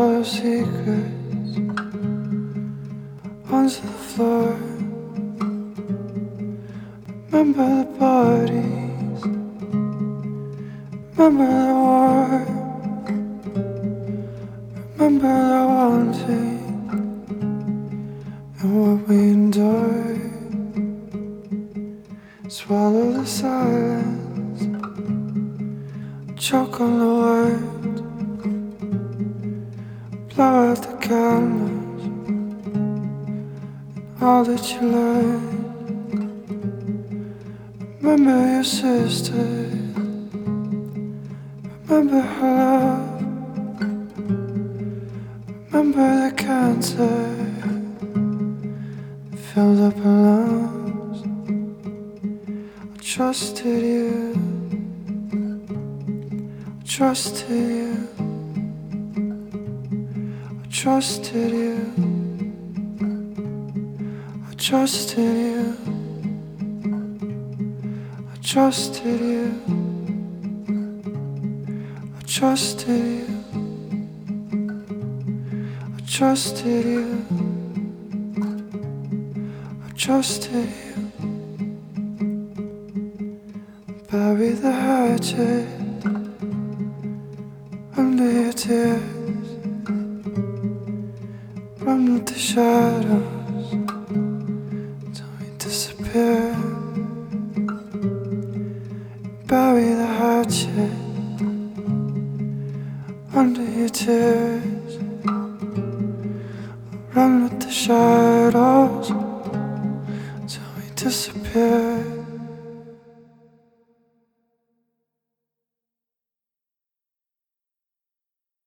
our secrets onto the floor. Remember the parties, remember the war, remember the wanting and what we endured. Swallow the silence, choke on the words, blow out the candles, all that you learned. Remember your sister, remember her love, remember the cancer that filled up her lungs. I trusted you, I trusted you, I trusted you, I trusted you, I trusted you, I trusted you, I trusted you, I trusted you. Bury the hatchet under your tears, run with the shadows till we disappear. Bury the hatchet under your tears, run with the shadows till we disappear.